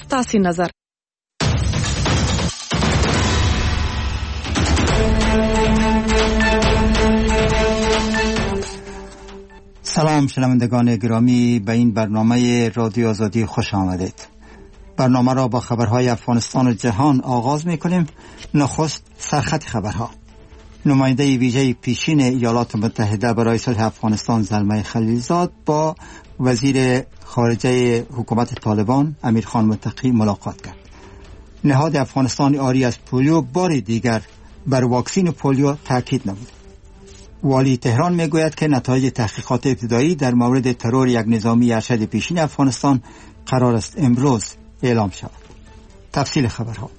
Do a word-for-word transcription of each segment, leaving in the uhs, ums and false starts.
تاسو نظر. سلام شنوندگان گرامی، به این برنامه رادیو آزادی خوش آمدید. برنامه را با خبرهای افغانستان و جهان آغاز می‌کنیم. نخست سرخط خبرها. نماینده ویژه پیشین ایالات متحده برای صلح افغانستان زلمه خلیلزاد با وزیر خارجه حکومت طالبان امیرخان متقی ملاقات کرد. نهاد افغانستان عاری از پولیو بار دیگر بر واکسین پولیو تاکید نمود. والی تهران میگوید که نتایج تحقیقات ابتدایی در مورد ترور یک نظامی ارشد پیشین افغانستان قرار است امروز اعلام شود. تفصیل خبرها.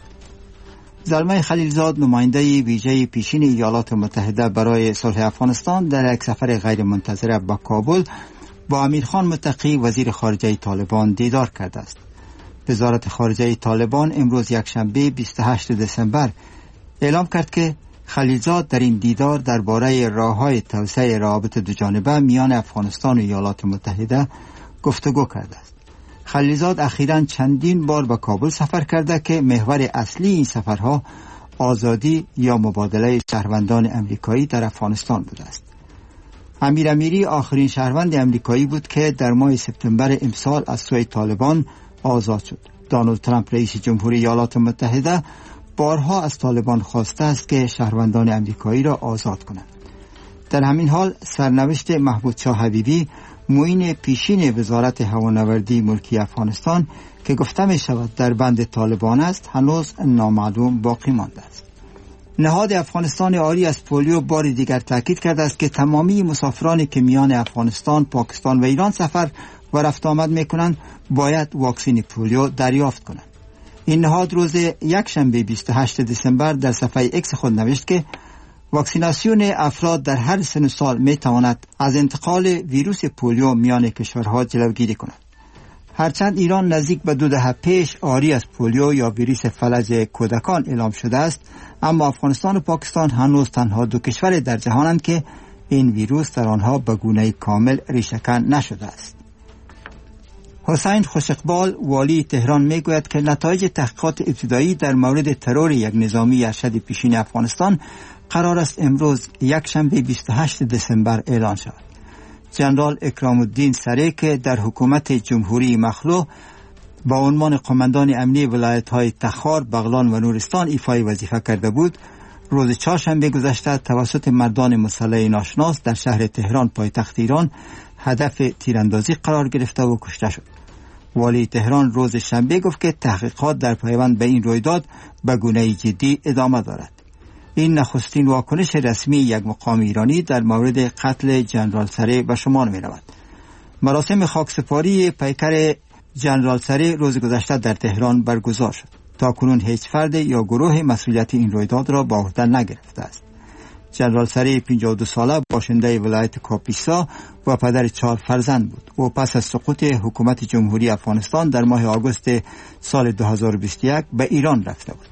زلمه خلیلزاد نماینده ویژه پیشین ایالات متحده برای صلح افغانستان در یک سفر غیر منتظره به کابل با امیرخان متقی وزیر خارجه طالبان دیدار کرده است. وزارت خارجه طالبان امروز یکشنبه بیست و هشتم دسامبر اعلام کرد که خلیلزاد در این دیدار درباره راه‌های توسعه روابط دوجانبه میان افغانستان و ایالات متحده گفتگو کرده است. خلیلزاد اخیراً چندین بار به کابل سفر کرده که محور اصلی این سفرها آزادی یا مبادله شهروندان امریکایی در افغانستان بوده است. امیر امیری آخرین شهروند امریکایی بود که در ماه سپتامبر امسال از سوی طالبان آزاد شد. دونالد ترامپ رئیس جمهوری ایالات متحده بارها از طالبان خواسته است که شهروندان امریکایی را آزاد کنند. در همین حال سرنوشت محمود شاه حبیبی معین پیشین وزارت هوانوردی ملکی افغانستان که گفته می شود در بند طالبان است هنوز نامعلوم باقی مانده است. نهاد افغانستان عاری از پولیو بار دیگر تاکید کرده است که تمامی مسافرانی که میان افغانستان، پاکستان و ایران سفر و رفت آمد می کنند باید واکسین پولیو دریافت کنند. این نهاد روز یکشنبه بیست و هشتم دسامبر در صفحه اکس خود نوشت که واکسیناسیون افراد در هر سن سال می تواند از انتقال ویروس پولیو میان کشورها جلوگیری کند. هرچند ایران نزدیک به دو دهه پیش عاری از پولیو یا ویروس فلج کودکان اعلام شده است، اما افغانستان و پاکستان هنوز تنها دو کشور در جهانند که این ویروس در آنها به گونه کامل ریشه‌کن نشده است. حسین خوشقبال والی تهران میگوید که نتایج تحقیقات ابتدایی در مورد ترور یک نظامی ارشد پیشین افغانستان قرار است امروز یکشنبه بیست و هشتم دسامبر اعلان شود. جنرال اکرام الدین سره که در حکومت جمهوری مخلوع با عنوان قماندان امنی ولایت‌های تخار، بغلان و نورستان ایفای وظیفه کرده بود، روز چهارشنبه گذشته توسط مردان مسلح ناشناس در شهر تهران پایتخت ایران هدف تیراندازی قرار گرفته و کشته شد. والی تهران روز شنبه گفت که تحقیقات در پیوند به این رویداد به گونه جدی ادامه دارد. این نخستین واکنش رسمی یک مقام ایرانی در مورد قتل جنرال سره به شمار می رود. مراسم خاکسپاری پیکر جنرال سره روز گذشته در تهران برگزار شد. تا کنون هیچ فرد یا گروه مسئولیت این رویداد را به عهده نگرفته است. جنرال سره پنجاه و دو ساله باشنده ولایت کاپیسا و پدر چهار فرزند بود. او پس از سقوط حکومت جمهوری افغانستان در ماه آگوست سال دو هزار و بیست و یک به ایران رفته بود.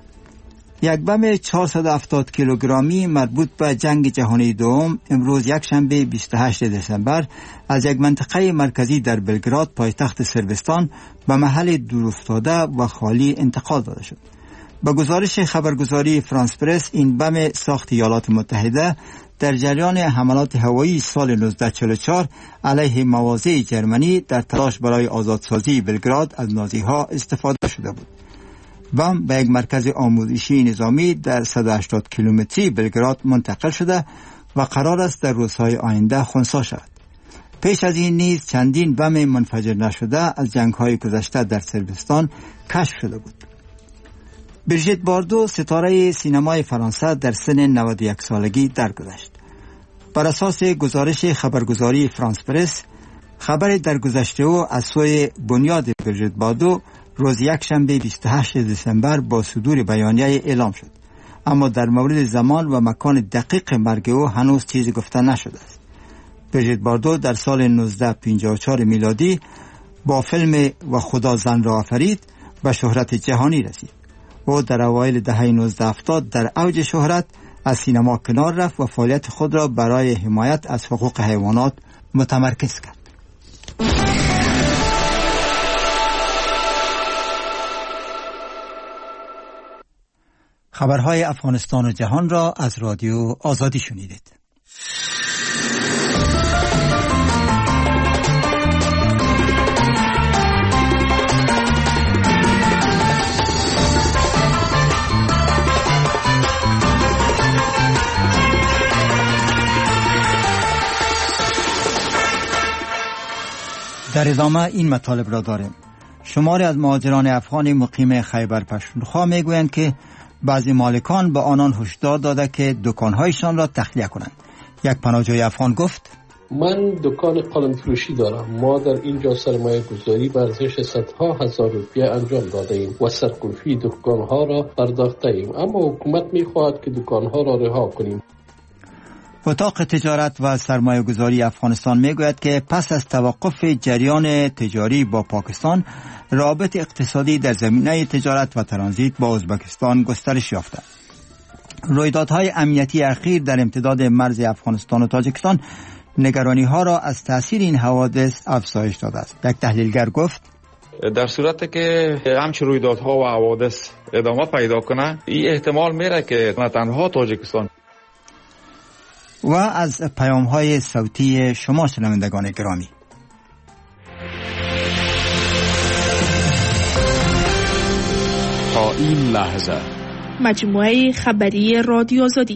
یک بم چهارصد و هفتاد کیلوگرمی مربوط به جنگ جهانی دوم امروز یکشنبه بیست و هشتم دسامبر از یک منطقه مرکزی در بلگراد پایتخت صربستان به محل دورافتاده و خالی انتقال داده شد. با گزارش خبرگزاری فرانس پرس این بم ساخت ایالات متحده در جریان حملات هوایی سال نوزده چهل و چهار علیه مواضع جرمنی در تلاش برای آزادسازی بلگراد از نازیها استفاده شده بود. بم به یک مرکز آموزشی نظامی در صد و هشتاد کیلومتری بلگراد منتقل شده و قرار است در روزهای آینده خنثی شود. پیش از این نیز چندین بم منفجر نشده از جنگ‌های گذشته در صربستان کشف شده بود. بریژیت باردو ستاره سینمای فرانسه در سن نود و یک سالگی درگذشت. بر اساس گزارش خبرگزاری فرانس پرس، خبر درگذشت او از سوی بنیاد بریژیت باردو روز یکشنبه بیست و هشتم دسامبر با صدور بیانیه اعلام شد، اما در مورد زمان و مکان دقیق مرگ او هنوز چیزی گفته نشده است. بریژیت باردو در سال نوزده پنجاه و چهار میلادی با فیلم و خدا زن را آفرید به شهرت جهانی رسید. او در اوایل دهه نوزده هفتاد در اوج شهرت از سینما کنار رفت و فعالیت خود را برای حمایت از حقوق حیوانات متمرکز کرد. خبرهای افغانستان و جهان را از رادیو آزادی شنیدید. در ادامه این مطالب را داریم. شماری از مهاجران افغان مقیم خیبر پختونخوا میگویند که بعضی مالکان به آنان هشدار داده که دکانهایشان را تخلیه کنند. یک پناهجوی افغان گفت: من دکان قلم فروشی دارم. ما در اینجا سرمایه گذاری بر ارزش صدها هزار روپیه انجام داده ایم و سرقلفی دکانها را پرداخته ایم، اما حکومت میخواهد که دکانها را رها کنیم. اتاق تجارت و سرمایه گذاری افغانستان میگوید که پس از توقف جریان تجاری با پاکستان، روابط اقتصادی در زمینه تجارت و ترانزیت با ازبکستان گسترش یافته. رویدادهای امنیتی اخیر در امتداد مرز افغانستان و تاجیکستان نگرانی ها را از تاثیر این حوادث افزایش داده است. یک تحلیلگر گفت: در صورتی که همچین رویدادها و حوادث ادامه پیدا کنه، این احتمال میره که نه تنها تاجیکستان. و از پیام های صوتی شما شنوندگان گرامی، تا این لحظه مجموعه خبری رادیو آزادی.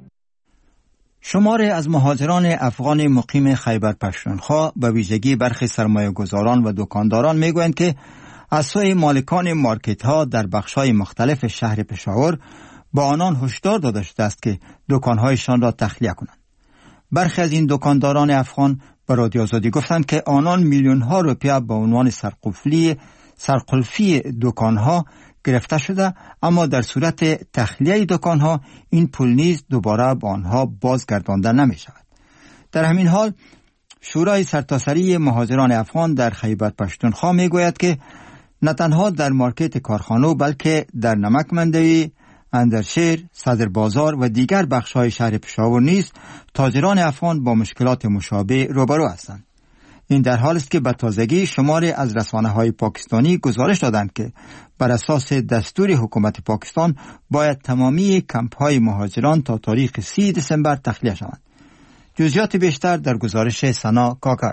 شماری از مهاجران افغان مقیم خیبر پختونخوا به ویژگی برخی سرمایه گذاران و دکانداران میگویند که از سوی مالکان مارکت ها در بخش های مختلف شهر پشاور با آنان هشدار داده شده است که دکانهایشان را تخلیه کنند. برخی از این دکانداران افغان به رادیو آزادی گفتند که آنان میلیون ها روپیه به عنوان سرقلفی سرقلفی دکانها گرفته شده، اما در صورت تخلیه دکانها این پول نیز دوباره به آنها بازگردانده نمی شود. در همین حال شورای سرتاسری مهاجران افغان در خیبر پختونخوا می گوید که نه تنها در مارکت کارخانه بلکه در نمک مندوی، اندرشیر، صدر بازار و دیگر بخش‌های شهر پشاور نیز تاجران افغان با مشکلات مشابه روبرو هستند. این در حالی است که به تازگی شماری از رسانه‌های پاکستانی گزارش دادند که بر اساس دستور حکومت پاکستان باید تمامی کمپ‌های مهاجران تا تاریخ سی دسامبر تخلیه شوند. جزئیات بیشتر در گزارش سنا کاکر.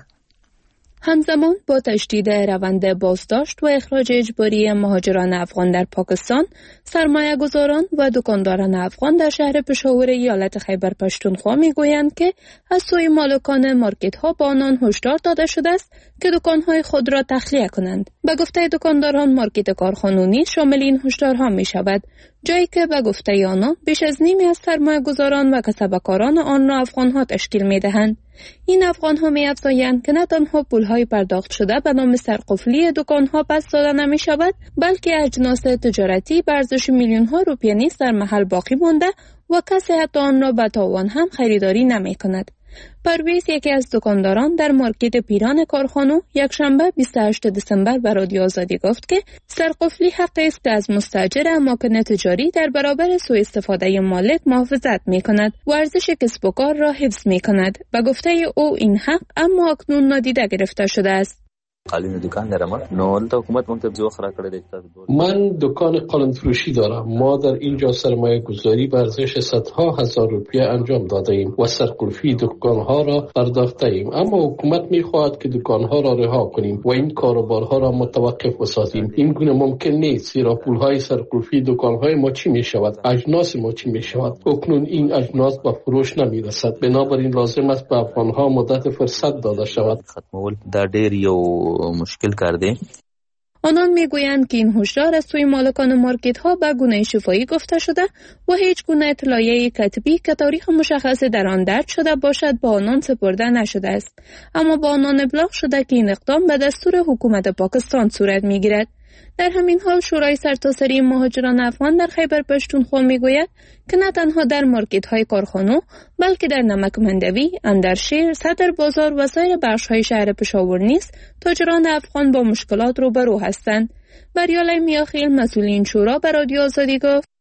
همزمان با تشدید روند بازداشت و اخراج اجباری مهاجران افغان در پاکستان، سرمایه گذاران و دکانداران افغان در شهر پشاور ایالت خیبر پختونخوا میگویند که از سوی مالکان مارکت ها با آنان هشدار داده شده است که دکانهای خود را تخلیه کنند. به گفته دکانداران، مارکت کارخانونی شامل این هشدارها می شود، جایی که به گفته آنان بیش از نیمی از سرمایه گذاران و کسبکاران آن را افغان ها تشکیل می دهند. این افغان ها می افزایند که نه تنها پولهای پرداخت شده به نام سرقفلی دکان ها پس داده نمی شود، بلکه اجناس تجارتی به ارزش میلیون ها روپیه نیز در محل باقی مانده و کسی حتی آن را به تاوان هم خریداری نمی کند. پرویز، یکی از دکانداران در مارکت پیران کارخانو، یک شنبه بیست و هشتم دسامبر به رادیو آزادی گفت که سرقفلی حقی است که از مستاجر اماکن تجاری در برابر سوء استفاده مالک محافظت می کند و ارزش کسب و کار را حفظ می کند. به گفته او این حق اما اکنون نادیده گرفته شده است. قالین دکان دارم. نو دلته حکومت مونږ ته ځو خرا کړی دی. من دکان قلم فروشی دارم. ما در اینجا سرمایه گذاری به ارزش صدها هزار روپیه انجام داده ایم و سرقلفی دکانها را پرداخته ایم، اما حکومت میخواهد که دکانها را رها کنیم و این کاروبارها را متوقف بسازیم. این گونه ممکن نیست، زیرا پولهای سرقلفی دکانهای ما چی میشود، اجناس ما چی میشود. اکنون این اجناس به فروش نمیرسد، بنابراین لازم است به افغانها مدت فرصت داده شود. ختمول دا ډیر یو مشکل کرده. آنان میگویند که این هشدار از سوی مالکان مارکت ها به گونه شفاهی گفته شده و هیچ گونه اطلاعیه کتبی که تاریخ مشخص در آن درج شده باشد با آنان سپرده نشده است، اما با آنان ابلاغ شده که این اقدام به دستور حکومت پاکستان صورت میگیرد. در همین حال شورای سرتاسری مهاجران افغان در خیبر پختونخوا میگوید که نه تنها در مارکت های کارخانو بلکه در نمک مندوی، اندرشیر، صدر بازار و سایر بخش های شهر پشاور نیز تاجران افغان با مشکلات روبرو هستند. بریاله میاخیل، مسئول این شورا، به رادیو آزادی گفت: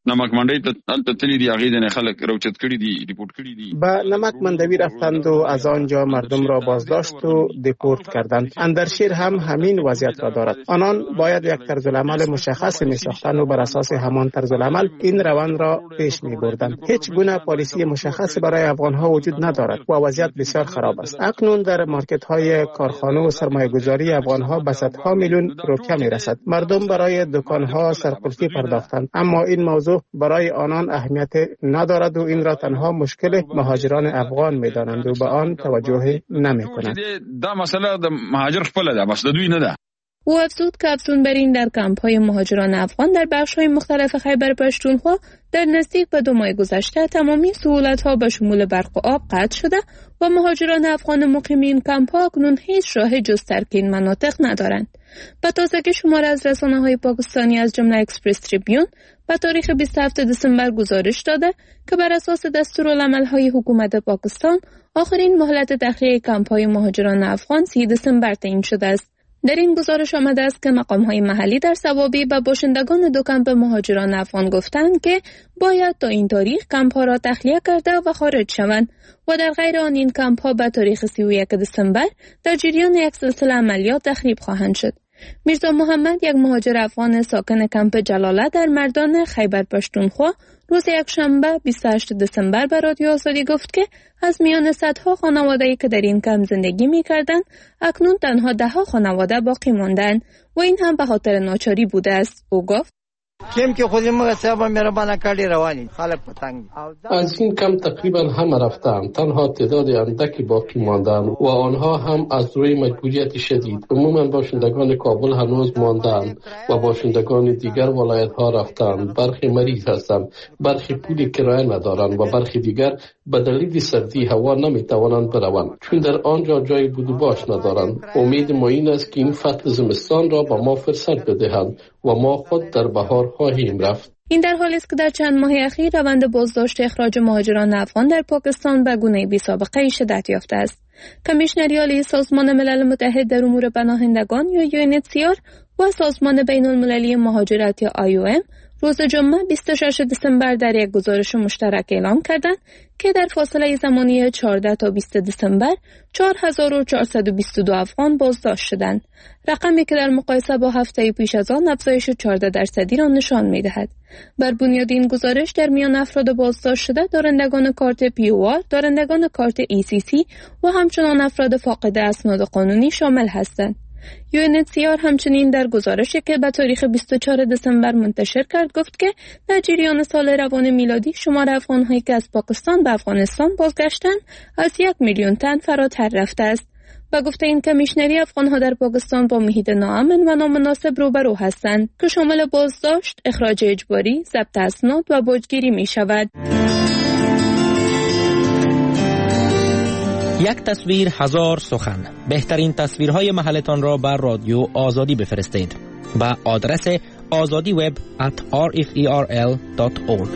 نمک منډي ته تل تللی دی، هغه د خلک روچت کړي دي، ریپورت کړي دي. به نمک مندوی رفتند و از آنجا مردم را بازداشت و دیپورت کردند. اندرشیر هم همین وضعیت را دارد. آنان باید یک طرز العمل مشخص می ساختند و بر اساس همان طرز العمل این روند را پیش می بردند. هیچ گونه پالیسی مشخص برای افغان ها وجود ندارد و وضعیت بسیار خراب است. اکنون در مارکت های کارخانه و سرمایه گذاری افغان ها به صدها میلیون روپیه می رسد. مردم برای دکان ها سرقلفی پرداختند، اما این موضوع برای آنان اهمیت ندارد و این را تنها مشکل مهاجران افغان می دانند و به آن توجه نمی کنند. دا مسئله د مهاجر خپل ده، بس د دوی نه ده. او افزود که افزونبرین در کمپ‌های مهاجران افغان در بخش‌های مختلف خیبر پشتونخوا در نزدیک به دو ماه گذشته تمامی سهولت‌ها به شمول برق و آب قطع شده و مهاجران افغان مقیم این کمپ‌ها اکنون هیچ راه جز ترک این مناطق ندارند. به تازگی شمار از رسانه‌های پاکستانی از جمله اکسپرس تریبیون به تاریخ بیست و هفتم دسامبر گزارش داده که بر اساس دستورالعمل‌های حکومت پاکستان آخرین مهلت تخلیه کمپ‌های مهاجران افغان سی دسامبر تعیین شده است. در این گزارش آمده است که مقام‌های محلی در ثوابی به باشندگان دو کمپ مهاجران افغان گفتند که باید تا این تاریخ کمپ‌ها را تخلیه کرده و خارج شوند و در غیر آن این کمپ‌ها به تاریخ سی و یک دسامبر در جریان یک سلسله عملیات تخریب خواهند شد. میرزا محمد، یک مهاجر افغان ساکن کمپ جلاله در مردان خیبر پشتونخوا، روز یکشنبه بیست و هشتم دسامبر به رادیو آزادی گفت که از میان صدها خانواده‌ای که در این کمپ زندگی می‌کردند، اکنون تنها ده‌ها خانواده باقی ماندند و این هم به خاطر ناچاری بوده است. او گفت کم که خودی مگه صاحب مهربان کردی روانی خالق پتنگ از این کم تقریبا همه رفتند، تنها تعداد اندکی باقی ماندند و آنها هم از روی مجبوریت شدید. عموما باشندگان کابل هنوز ماندند و باشندگان دیگر ولایت ها رفتند. برخی مریض هستند، برخی پول کرایه ندارند و برخی دیگر به دلیل سردی هوا نمیتوانند بروند چون در آنجا جای بود و باش ندارند. امید ما این است که این فصل زمستان را به ما فرصت بدهند و ما خود در بهار خواهیم رفت. این در حالی است که در چند ماه اخیر روند بازداشت اخراج مهاجران افغان در پاکستان به گونه‌ای بی‌سابقه شدت یافته است. کمیشنری عالی سازمان ملل متحد در امور پناهندگان یا یو ان اچ سی آر و سازمان بین المللی مهاجرت یا آی او ام روز جمعه بیست و ششم دسامبر در یک گزارش مشترک اعلام کردند که در فاصله زمانی چهارده تا بیست دسامبر چهار هزار و چهارصد و بیست و دو افغان بازداشت شدند، رقمی که در مقایسه با هفته پیش از آن افزایش چهارده درصدی را نشان می‌دهد. بر بنیاد این گزارش در میان افراد بازداشت شده دارندگان کارت پی او آر، دارندگان کارت ای سی سی و همچنان افراد فاقد اسناد قانونی شامل هستند. یو ان اچ سی آر همچنین در گزارشی که به تاریخ بیست و چهارم دسامبر منتشر کرد گفت که در جریان سال روان میلادی شمار افغان‌هایی که از پاکستان به افغانستان بازگشتند از یک میلیون تن فراتر رفته است. و گفته این کمیشنری افغان‌ها در پاکستان با محیط ناامن و نامناسب روبرو هستند که شامل بازداشت، اخراج اجباری، ضبط اسناد و باجگیری می شود. یک تصویر هزار سخن. بهترین تصویرهای محلتان را بر رادیو آزادی بفرستید به آدرس آزادی وب ات آر اف ای آر ال دات اورگ.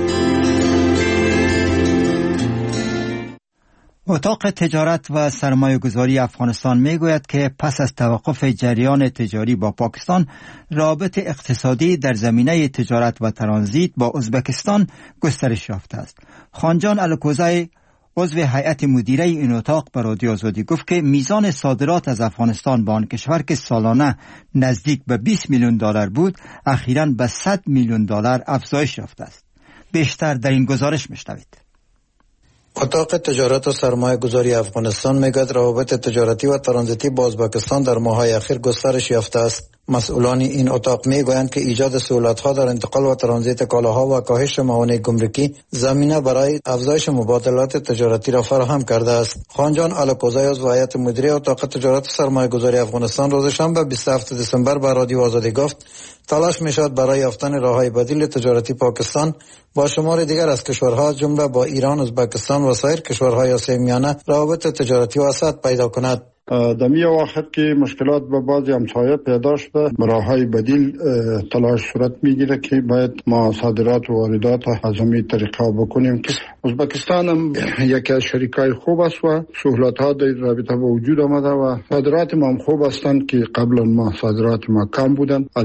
اتاق تجارت و سرمایه گذاری افغانستان می گوید که پس از توقف جریان تجاری با پاکستان، رابط اقتصادی در زمینه تجارت و ترانزیت با ازبکستان گسترش یافته است. خانجان الکوزای، عضو هیئت مدیره این اتاق، به رادیو آزادی گفت که میزان صادرات از افغانستان به آن کشور که سالانه نزدیک به بیست میلیون دلار بود، اخیراً به صد میلیون دلار افزایش یافته است. بیشتر در این گزارش میشنوید. اتاق تجارت و سرمایه گذاری افغانستان میگوید روابط تجارتی و ترانزیتی با ازبکستان در ماه‌های اخیر گسترش یافته است. مسئولان این اتاق میگویند که ایجاد سهولت‌ها در انتقال و ترانزیت کالاها و کاهش موانع گمرکی زمینه برای افزایش مبادلات تجارتی را فراهم کرده است. خانجان الکوزای از هیئت مدیره اتاق تجارت و سرمایه گذاری افغانستان روز شنبه بیست و هفتم دسامبر به رادیو آزادی گفت تلاش می‌شود برای یافتن راه‌های بدیل تجارتی پاکستان با شمار دیگر از کشورها جمله با ایران، ازبکستان و سایر کشورهای آسیای میانه روابط تجارتی وسعت پیدا کند. در می وقت که مشکلات به بعضی همسایه پیدا شده، راه‌های بدیل تلاش صورت میگیره که باید ما صادرات و واردات از همین طریقه بکنیم که ازبکستان هم یکی از شریکای خوب است و سهولت‌ها در رابطه با وجود آمده و صادرات ما هم خوب هستند که قبلا ما صادرات ما کم بودن، ولی روز به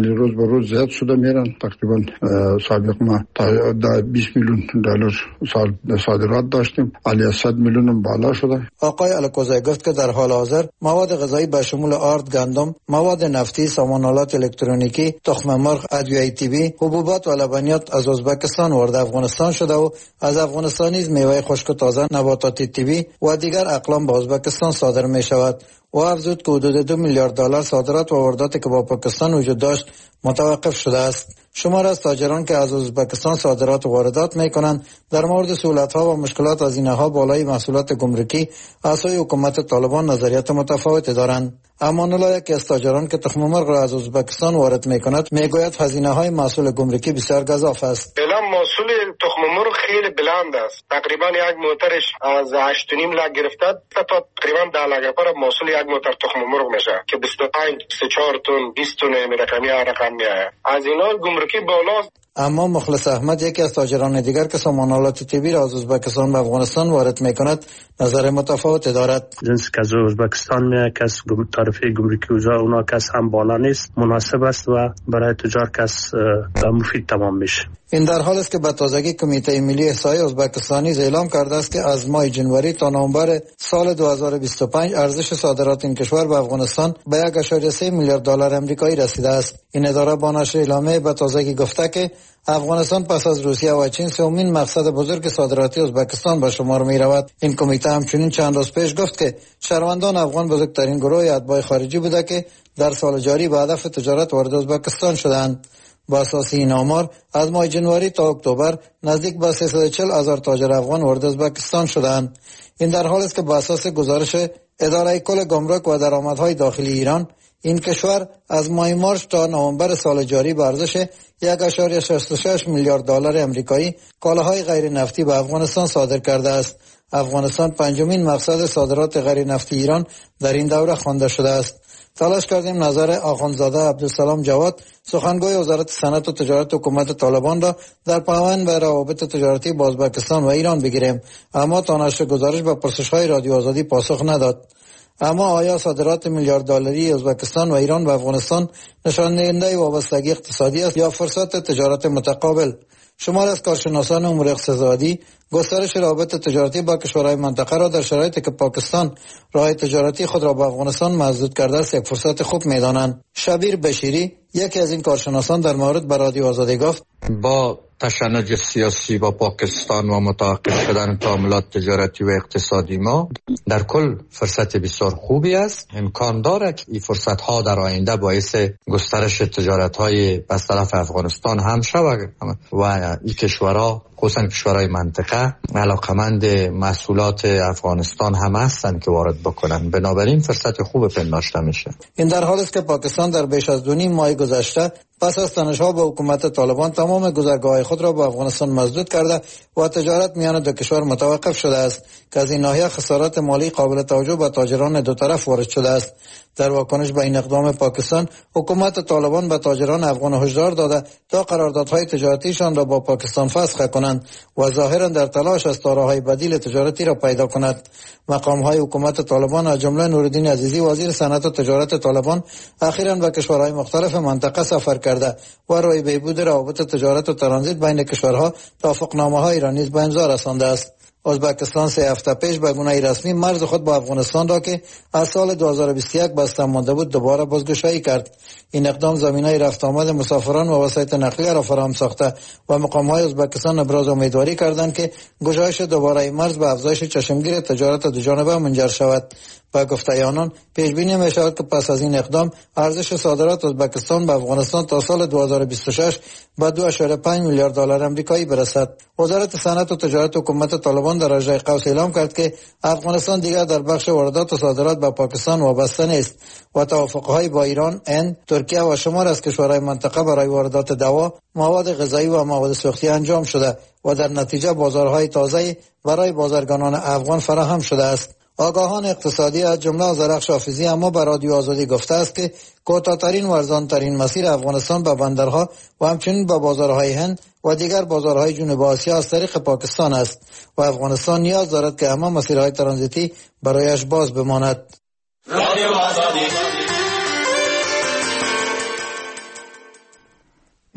روز زیاد شده میرن. تقریبا سابق ما تا بیست میلیون دلار سال صادرات داشتیم، علی صد میلیون هم بالا شده. آقای الکوزی گفت که در حال حاضر مواد غذایی به شمول آرد، گندم، مواد نفتی، سامانالات الکترونیکی، تخم مرغ، ادویه طبی، حبوبات و لبنیات از ازبکستان وارد افغانستان شده و از افغانستان نیز میوه خشک و تازه، نباتات طبی و دیگر اقلام به ازبکستان صادر می شود. و افزود که حدود دو میلیارد دلار صادرات و وارداتی که با پاکستان وجود داشت متوقف شده است. شمار از تاجران که از ازبکستان صادرات و واردات میکنند در مورد سهولت‌ها و مشکلات از اینها بالای محصولات گمرکی از سوی حکومت طالبان نظریات متفاوتی دارند. امان الله، یکی از تاجران که تخم مرغ را از ازبکستان وارد میکند، میگوید هزینه‌های محصول گمرکی بسیار گزاف است. فعلا محصول تخم مرغ خیلی بلند است. تقریبا یک موترش از هشت و نیم لک گرفته تا تقریبا ده لک پر محصول یک موتر تخم مرغ میشه که بیست و پنج بیست و چهار تن بیست تن رقمی رقم میآید. از اینا گمرکی بالاست. اما مخلص احمد، یکی از تاجران دیگر که سامانالات طبی را از ازبکستان به افغانستان وارد میکند، نظر متفاوتی دارد. جنس که از ازبکستان میاد کس تعرفه گمرکی اوزا اونا کس هم بالا نیست، مناسب است و برای تجار کس مفید تمام میشه. این در حال است که به تازگی کمیته ملی احصایی ازبکستانی اعلام کرده است که از ماه جنوری تا نوامبر سال دو هزار و بیست و پنج ارزش صادرات این کشور به افغانستان به یک ممیز سه میلیارد دلار امریکایی رسیده است. این اداره با نشر اعلامیه به تازگی گفته که افغانستان پس از روسیه و چین سومین مقصد بزرگ صادراتی ازبکستان به شمار می رود. این کمیته همچنین چند روز پیش گفت که شهروندان افغان بزرگترین گروه اتباع خارجی بوده که در سال جاری به هدف تجارت وارد ازبکستان شدند. با اساس این آمار از ماه جنوری تا اکتبر نزدیک به سیصد و چهل هزار تاجر افغان وارد ازبکستان شدند. این در حالی است که با اساس گزارش اداره کل گمرک و درآمدهای داخلی ایران، این کشور از ماه مارس تا نوامبر سال جاری به ارزش یک ممیز شصت و شش میلیارد دلار امریکایی کالاهای غیر نفتی به افغانستان صادر کرده است. افغانستان پنجمین مقصد صادرات غیر نفتی ایران در این دوره خوانده شده است. تلاش کردیم نظر آخوندزاده عبدالسلام جواد، سخنگوی وزارت صنعت و تجارت حکومت طالبان را در پیوند به روابط تجارتی با ازبکستان و ایران بگیریم، اما تا نشر گزارش به پرسش‌های رادیو آزادی پاسخ نداد. اما آیا صادرات میلیارد دلاری ازبکستان و ایران به افغانستان نشان دهنده وابستگی اقتصادی است یا فرصت تجارت متقابل؟ شمار از کارشناسان امور اقتصادی گسترش روابط تجارتی با کشورهای منطقه را در شرایطی که پاکستان راه تجارتی خود را به افغانستان مسدود کرده است یک فرصت خوب می‌دانند. شبیر بشیری، یکی از این کارشناسان، در مورد به رادیو آزادی گفت: با تشنج سیاسی با پاکستان و متوقف شدن تعاملات تجارتی و اقتصادی ما در کل فرصت بسیار خوبی است. امکان دارد که این فرصت ها در آینده باعث گسترش تجارت های از طرف افغانستان هم شود و این کشورها، خصوصا کشورهای منطقه، علاقمند محصولات افغانستان هم هستند که وارد بکنن. بنابراین فرصت خوب پنداشته میشه. این در حالی است که پاکستان در بیش از دو نیم ماه گذشته پس از تنش‌ها با حکومت طالبان تمام گذرگاه‌های خود را به افغانستان مسدود کرده و تجارت میان دو کشور متوقف شده است که از این ناحیه خسارات مالی قابل توجه به تاجران دو طرف وارد شده است. در واکنش به این اقدام پاکستان، حکومت طالبان به تاجران افغان هشدار داده تا قراردادهای تجارتیشان را با پاکستان فسخ کنند و ظاهرا در تلاش است تا راه‌های بدیل تجارتی را پیدا کند. مقام‌های حکومت طالبان از جمله نورالدین عزیزی، وزیر صنعت و تجارت طالبان، اخیراً به کشورهای مختلف منطقه سفر کرده و روی بهبود روابط تجارت و ترانزیت بین کشورها توافقنامه‌هایی را نیز به امضا رسانده است. ازبکستان سه هفته پیش به گونه رسمی مرز خود با افغانستان را که از سال دو هزار و بیست و یک بسته مانده بود دوباره بازگشایی کرد. این اقدام زمینه رفت آمد مسافران و وسایط نقلیه را فراهم ساخته و مقام‌های ازبکستان ابراز امیدواری کردند که گشایش دوباره مرز به افزایش چشمگیر تجارت دوجانبه منجر شود. با گفته آنان پیش بینی می شود که پس از این اقدام ارزش صادرات ازبکستان به افغانستان تا سال دو هزار و بیست و شش به دو ممیز پنج میلیارد دلار امریکایی برسد. وزارت صنعت و تجارت حکومت طالبان در اجرای قوس اعلام کرد که افغانستان دیگر در بخش واردات و صادرات به پاکستان وابسته نیست و توافق‌های با ایران، هند، ترکیه و شمار از کشورهای منطقه برای واردات دوا، مواد غذایی و مواد سوختی انجام شده و در نتیجه بازارهای تازه برای بازرگانان افغان فراهم شده است. آگاهان اقتصادی از جمله آذرخش حافظی اما به رادیو آزادی گفته است که کوتاه‌ترین و ارزان‌ترین مسیر افغانستان به بندرها و همچنین به بازارهای هند و دیگر بازارهای جنوب آسیا از طریق پاکستان است و افغانستان نیاز دارد که همه مسیرهای ترانزیتی برایش باز بماند. رادیو آزادی.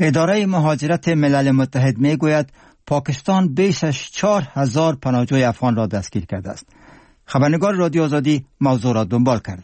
اداره مهاجرت ملل متحد می گوید پاکستان بیش از چهار هزار پناهجوی افغان را دستگیر کرده است. خبرنگار رادیو آزادی موضوع را دنبال کرده.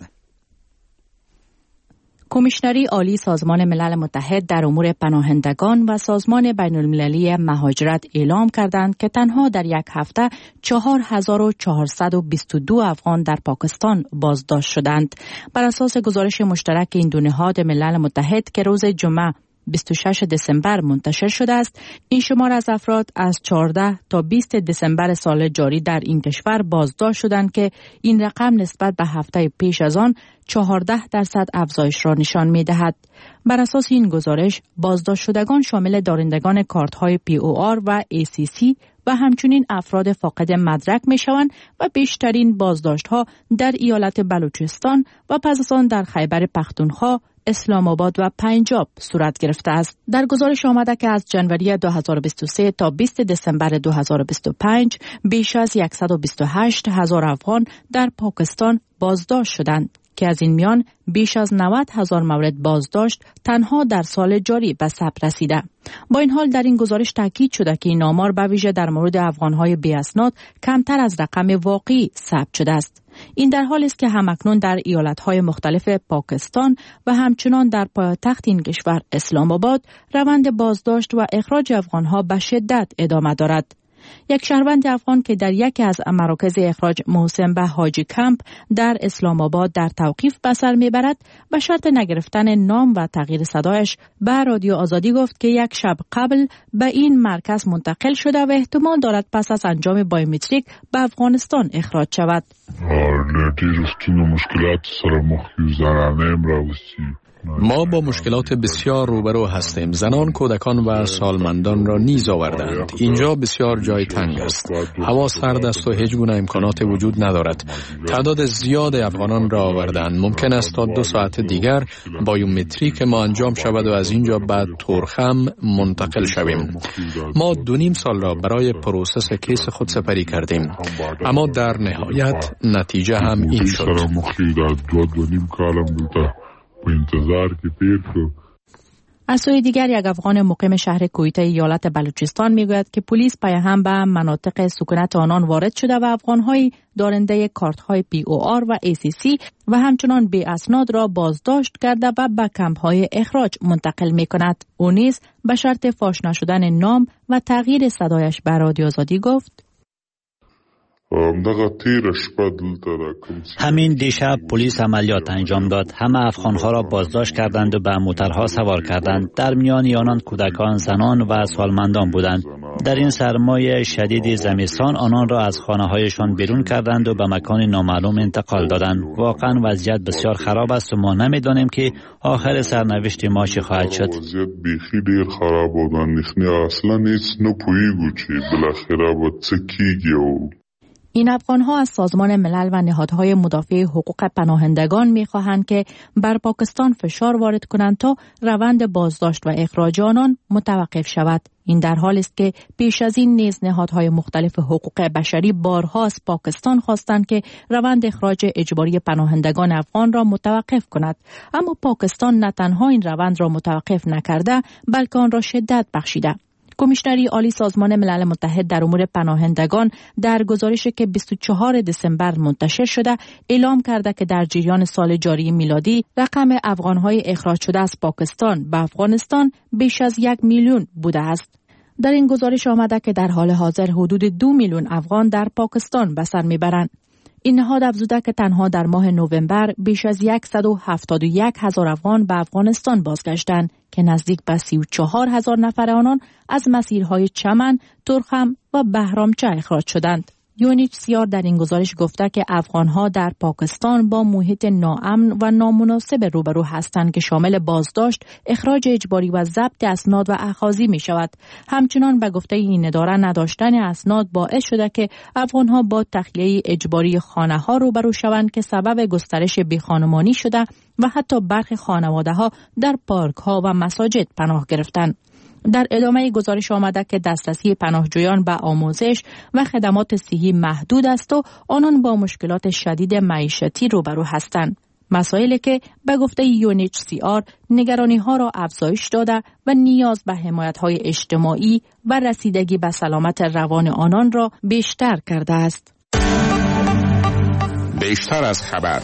کمیشنری عالی سازمان ملل متحد در امور پناهندگان و سازمان بین المللی مهاجرت اعلام کردند که تنها در یک هفته چهار هزار و چهارصد و بیست و دو افغان در پاکستان بازداشت شدند. بر اساس گزارش مشترک این دو نهاد ملل متحد که روز جمعه بیست و شش دسامبر منتشر شده است، این شمار از افراد از چهارده تا بیست دسامبر سال جاری در این کشور بازداشت شدند که این رقم نسبت به هفته پیش از آن چهارده درصد افزایش را نشان می دهد. بر اساس این گزارش بازداشت شدگان شامل دارندگان کارت های پی او آر و ای سی سی و همچنین افراد فاقد مدرک می شوند و بیشترین بازداشت ها در ایالت بلوچستان و پس از آن در خیبر پختونخوا، اسلام آباد و پنجاب صورت گرفته است. در گزارش آمده که از جنوری دو هزار و بیست و سه تا بیست دسامبر دو هزار و بیست و پنج بیش از صد و بیست و هشت هزار افغان در پاکستان بازداشت شدند که از این میان بیش از نود هزار مورد بازداشت تنها در سال جاری به ثبت رسیده. با این حال در این گزارش تاکید شده که این آمار به ویژه در مورد افغان‌های بی اسناد کمتر از رقم واقعی ثبت شده است. این در حالی است که همکنون در ایالت‌های مختلف پاکستان و همچنان در پایتخت این کشور اسلام آباد روند بازداشت و اخراج افغان‌ها به شدت ادامه دارد. یک شهروند افغان که در یکی از مراکز اخراج محسن به حاجی کمپ در اسلام آباد در توقیف به سر میبرد به شرط نگرفتن نام و تغییر صدایش به رادیو آزادی گفت که یک شب قبل به این مرکز منتقل شده و احتمال دارد پس از انجام بایومتریک به افغانستان اخراج شود. ما با مشکلات بسیار روبرو هستیم. زنان، کودکان و سالمندان را نیز آوردند. اینجا بسیار جای تنگ است. هوا سرد است و هیچ گونه امکانات وجود ندارد. تعداد زیاد افغانان را آوردند. ممکن است تا دو ساعت دیگر بایومتریک ما انجام شود و از اینجا بعد تورخم منتقل شویم. ما دو نیم سال را برای پروسس کیس خود سپری کردیم، اما در نهایت نتیجه هم این شد. از سوی دیگر یک افغان مقیم شهر کویته ایالت بلوچستان میگوید که پلیس پیهم به مناطق سکونت آنان وارد شده و افغان‌های دارنده کارت‌های پی او آر و ای سی سی و همچنان بی اسناد را بازداشت کرده و به کمپ‌های اخراج منتقل می‌کند. او نیز به شرط فاش نشدن نام و تغییر صدایش به رادیو آزادی گفت: همین دیشب پلیس عملیات انجام داد. همه افغانها را بازداشت کردند و به موترها سوار کردند. در میان آنان کودکان، زنان و سالمندان بودند. در این سرمای شدید زمستان آنان را از خانه‌هایشان بیرون کردند و به مکان نامعلوم انتقال دادند. واقعا وضعیت بسیار خراب است و ما نمی‌دانیم که آخر سرنوشت ما چه خواهد شد. وضعیت بیخی ډیر خراب و اندېښنې اصلا هیڅ نه پوهیږو چې بالاخره به څه کیږي. این افغان‌ها از سازمان ملل و نهادهای مدافع حقوق پناهندگان می‌خواهند که بر پاکستان فشار وارد کنند تا روند بازداشت و اخراج آنان متوقف شود. این در حالی است که پیش از این نیز نهادهای مختلف حقوق بشری بارها از پاکستان خواستند که روند اخراج اجباری پناهندگان افغان را متوقف کند، اما پاکستان نه تنها این روند را متوقف نکرده بلکه آن را شدت بخشیده. کمیشنری عالی سازمان ملل متحد در امور پناهندگان در گزارشی که بیست و چهارم دسامبر منتشر شده اعلام کرده که در جریان سال جاری میلادی رقم افغان‌های اخراج شده از پاکستان به افغانستان بیش از یک میلیون بوده است. در این گزارش آمده که در حال حاضر حدود دو میلیون افغان در پاکستان به سر میبرند. این نهاد افزوده که تنها در ماه نوامبر بیش از صد و هفتاد و یک هزار افغان به افغانستان بازگشتند که نزدیک به سی و چهار هزار نفر آنان از مسیرهای چمن، ترخم و بهرامچه اخراج شدند. یو ان اچ سی آر در این گزارش گفته که افغانها در پاکستان با محیط ناامن و نامناسب روبرو هستند که شامل بازداشت، اخراج اجباری و ضبط اسناد و اخاذی می شود. همچنان به گفته این اداره نداشتن اسناد باعث شده که افغانها با تخلیه اجباری خانه ها روبرو شوند که سبب گسترش بیخانمانی شده و حتی برخی خانواده ها در پارک ها و مساجد پناه گرفتند. در ادامه گزارش آمده که دسترسی پناهجویان به آموزش و خدمات صحی محدود است و آنان با مشکلات شدید معیشتی روبرو هستند. مسائلی که به گفته یو ان اچ سی آر نگرانی ها را افزایش داده و نیاز به حمایت های اجتماعی و رسیدگی به سلامت روان آنان را بیشتر کرده است. بیشتر از خبر.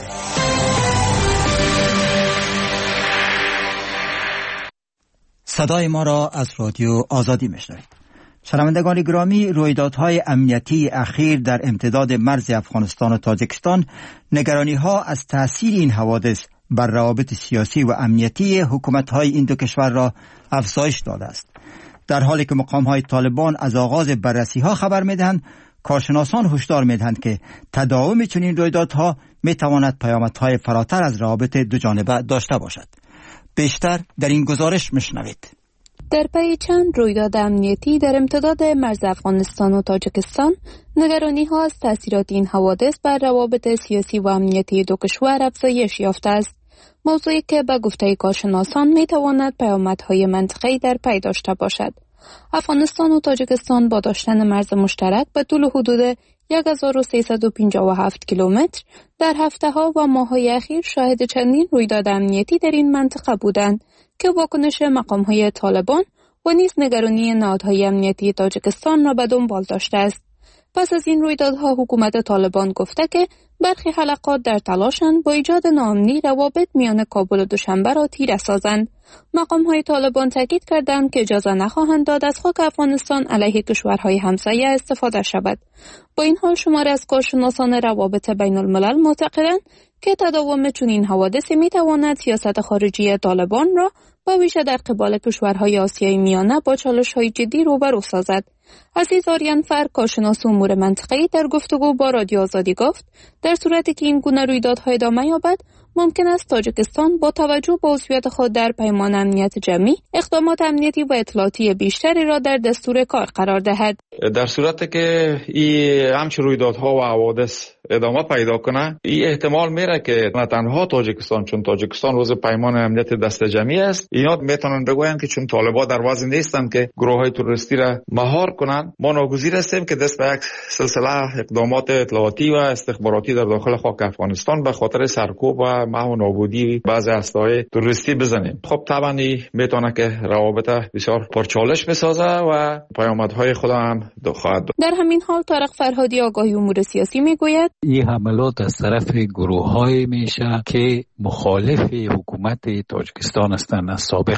صدای ما را از رادیو آزادی میشنوید. شنوندگان گرامی، رویدادهای امنیتی اخیر در امتداد مرز افغانستان و تاجیکستان نگرانی‌ها از تأثیر این حوادث بر روابط سیاسی و امنیتی حکومت‌های این دو کشور را افزایش داده است. در حالی که مقام‌های طالبان از آغاز بررسی‌ها خبر می‌دهند، کارشناسان هشدار می‌دهند که تداوم چنین رویدادها می‌تواند پیامدهای فراتر از روابط دو جانبه داشته باشد. بیشتر در این گزارش می‌شنوید. در پی چند رویداد امنیتی در امتداد مرز افغانستان و تاجیکستان، نگرانی‌ها از تأثیرات این حوادث بر روابط سیاسی و امنیتی دو کشور افزایش یافته است. موضوعی که به گفته کارشناسان می‌تواند پیامدهای منطقه‌ای در پی داشته باشد. افغانستان و تاجیکستان با داشتن مرز مشترک به طول حدود هزار و سیصد و پنجاه و هفت کیلومتر در هفته‌ها و ماه‌های اخیر شاهد چندین رویداد امنیتی در این منطقه بودند که واکنش مقام‌های طالبان و نیز نگرانی نهادهای امنیتی تاجیکستان را به دنبال داشته است. پس از این رویدادها حکومت طالبان گفته که برخی حلقات در تلاشند با ایجاد ناامنی روابط میان کابل و دوشنبه را تیره سازند. مقام‌های طالبان تاکید کردند که اجازه نخواهند داد از خاک افغانستان علیه کشورهای همسایه استفاده شود. با این حال شماری از کارشناسان روابط بین الملل معتقدند که تداوم چنین حوادثی می‌تواند سیاست خارجی طالبان را با ویژه در قبال کشورهای آسیای میانه با چالش‌های جدی روبرو سازد. عزیز آریانفر، کارشناس امور منطقه‌ای، در گفتگو با رادیو آزادی گفت در صورتی که این گونه رویدادها ادامه یابد، ممکن است تاجیکستان با توجه به عضویت خود در پیمان امنیت جمعی اقدامات امنیتی و اطلاعاتی بیشتری را در دستور کار قرار دهد. در صورتی که این همچین رویدادها و حوادث ادامه پیدا کنه، این احتمال میره که نه تنها تاجیکستان، چون تاجیکستان عضو پیمان امنیت دست جمعی است، اینا میتونن بگوین که چون طالبان در وضع نیستن که گروه‌های تروریستی را مهار کنن، ما ناگزیر هستیم که دست به یک سلسله اقدامات اطلاعاتی و استخباراتی در داخل خاک افغانستان به خاطر سرکوب و محو و نابودی بعضی هسته‌های تروریستی بزنیم. خب طبعا میتونه که روابط بسیار پرچالش بسازه و پیامدهای خود هم خواهد داشت. در همین حال طارق فرهادی آگاهی امور سیاسی میگوید این حملات از طرف گروه‌های میشه که مخالف حکومت تاجیکستان هستند از سابق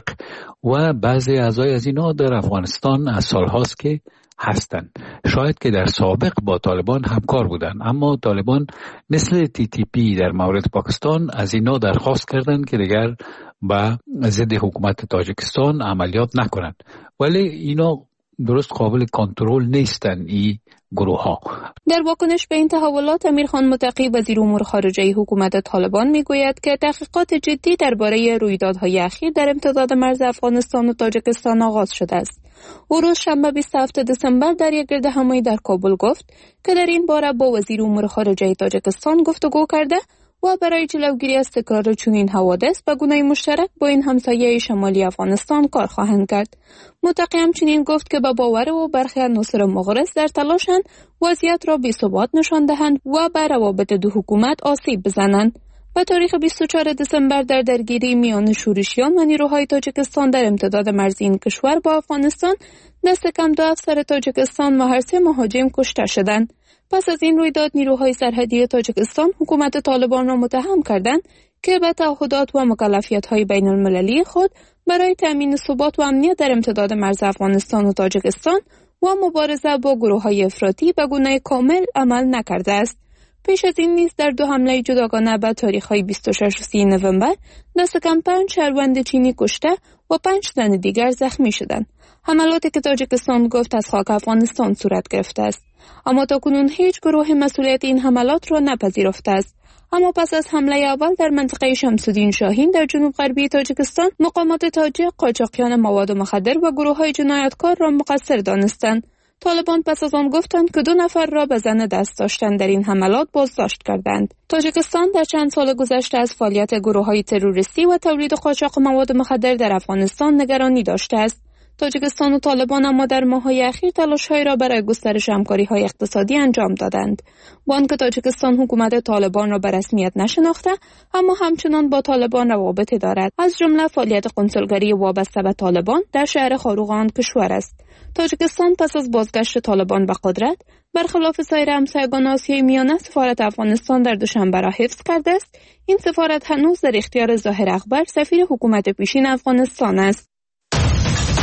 و بعضی اعضای از اینا در افغانستان از سالهاست که هستند. شاید که در سابق با طالبان همکار بودن، اما طالبان مثل تی تی پی در مورد پاکستان از اینا درخواست کردند که دیگر با ضد حکومت تاجیکستان عملیات نکنند، ولی اینا درست قابل کنترل نیستن این گروه ها. در واکنش به این تحولات امیرخان متقی وزیر امور خارجه حکومت طالبان میگوید که تحقیقات جدی درباره رویدادهای اخیر در امتداد مرز افغانستان و تاجیکستان آغاز شده است. او روز شنبه بیست و هفتم دسامبر در یک گردهمایی در کابل گفت که در این باره با وزیر امور خارجه تاجیکستان گفتگو کرده و برای جلوگیری از تکرار چنین حوادث به گونه مشترک با این همسایه شمالی افغانستان کار خواهند کرد. متقی همچنین گفت که به باور او برخی عناصر مغرض در تلاشند وضعیت را بی‌ثبات نشان دهند و به روابط دو حکومت آسیب بزنند. به تاریخ بیست و چهارم دسامبر در درگیری میان شورشیان و نیروهای تاجیکستان در امتداد مرزی این کشور با افغانستان، دست کم دو افسر تاجیکستان و هر سه مهاجم کشته شدند. پس از این رویداد نیروهای سرحدی تاجیکستان حکومت طالبان را متهم کردند که به تعهدات و مکلفیت‌های بین المللی خود برای تأمین ثبات و امنیت در امتداد مرز افغانستان و تاجیکستان و مبارزه با گروه‌های افراطی به گونه کامل عمل نکرده است. پیش از این نیز در دو حمله جداگانه به تاریخ‌های بیست و شش و سی نوامبر دست کم پنج شهروند چینی کشته و پنج تن دیگر زخمی شدند. حملاتی که تاجیکستان گفت از خاک افغانستان صورت گرفته است، اما تاکنون هیچ گروه مسئولیت این حملات را نپذیرفته است. اما پس از حمله اول در منطقه شمس‌الدین شاهین در جنوب غربی تاجیکستان، مقامات تاجیک قاچاقیان مواد مخدر و گروه‌های جنایتکار را مقصر دانستند. طالبان پس از آن گفتند که دو نفر را به زن دست داشتن در این حملات بازداشت کردند. تاجیکستان در چند سال گذشته از فعالیت گروه‌های تروریستی و تولید قاچاق مواد مخدر در افغانستان نگرانی داشته است. تاجیکستان و طالبان اما در ماه‌های اخیر تلاش‌هایی را برای گسترش همکاری‌های اقتصادی انجام دادند. با آنکه تاجیکستان حکومت طالبان را به رسمیت نشناخته، اما همچنان با طالبان روابطی دارد، از جمله فعالیت کنسولگری وابسته به طالبان در شهر خاروغ آن کشور است. تاجیکستان پس از بازگشت طالبان به قدرت، برخلاف سایر همسایگان آسیای میانه، سفارت افغانستان در دوشنبه را حفظ کرده است. این سفارت هنوز در اختیار ظاهر اکبر، سفیر حکومت پیشین افغانستان است.